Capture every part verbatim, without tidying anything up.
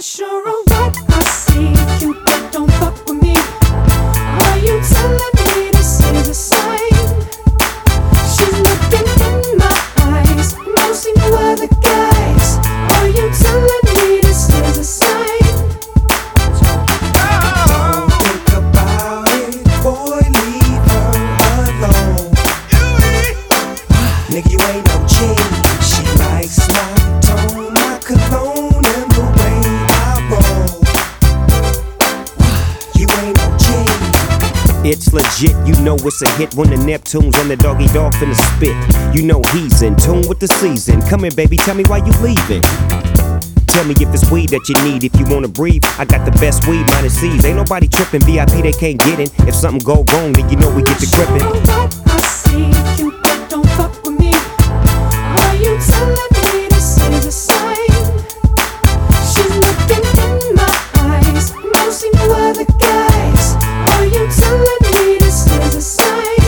not sure of what I see. Cupid, don't fuck with me. Are you telling me this is a sign? She's looking in my eyes, no see no other guys. Are you telling me this is a sign? Don't think about it, boy, leave her alone. Nigga, you ain't no G. She likes my tone, my cologne, and the way I roll. You ain't no G. It's legit, you know it's a hit when the Neptunes and the doggy dog finna spit. You know he's in tune with the season. Come here, baby, tell me why you leaving. Tell me if it's weed that you need. If you wanna breathe, I got the best weed, minus C's. Ain't nobody tripping, V I P they can't get in. If something go wrong, then you know we get to gripping. What I see, Cupid, don't fuck with me. Are you telling me this is a sign? She's looking in my eyes, no see no other guys. Are you telling me this is a sign?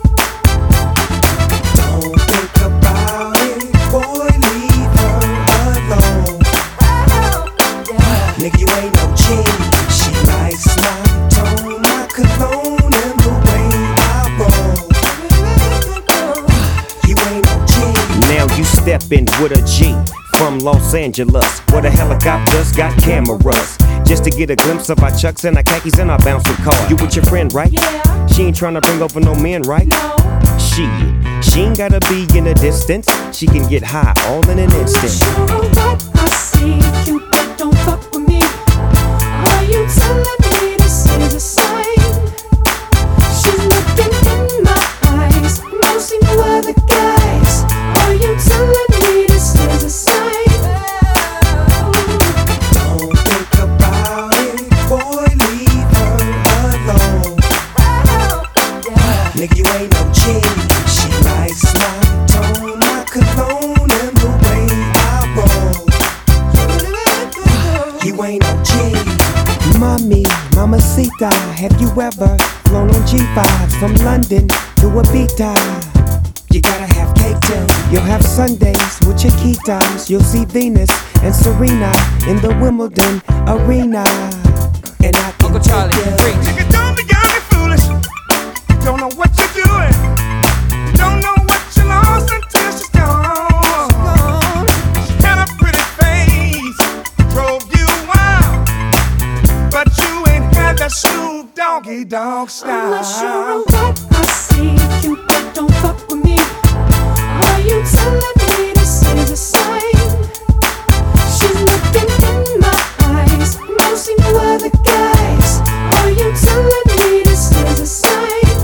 Don't think about it, boy, leave her alone. Nigga, you ain't no G. She likes my tone, my cologne, and the way I roll. You ain't no G. Now you steppin' with a G from Los Angeles, where the helicopters got cameras, just to get a glimpse of our chucks and our khakis and our bouncing car. You with your friend, right? Yeah, She ain't tryna bring over no men, right? no. She, she ain't gotta be in a distance. She can get high all in an I'm not instant. sure of what I see. Cupid, don't fuck with me. Are you telling me this is a sign? She's looking in my eyes, no see no other guys. Are you telling me this is a sign? Don't think about it, boy, leave her alone. Nigga, you ain't no G. She likes my tone, my cologne, and the way I roll. You ain't no G. Mommy, mamacita, have you ever flown on G fives from London to Ibiza? You gotta have cake too. You'll have Sundays with Chiquitas. You'll see Venus and Serena in the Wimbledon arena. And I can Uncle Charlie, take you. preach. Nigga, don't be young and foolish. You don't know what you're doing. You don't know what you lost until she's gone. She had a pretty face, drove you wild, but you ain't had that Snoop Doggy Dogg I'm not sure style. of what I see. Cupid, don't fuck with me. Are you telling me this is a sign? She's looking in my eyes, no see no other guys. Are you telling me this is a sign?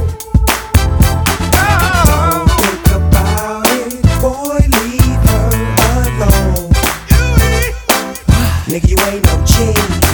Oh, Think about it, boy, leave her alone. you ain't Nigga, you ain't no G.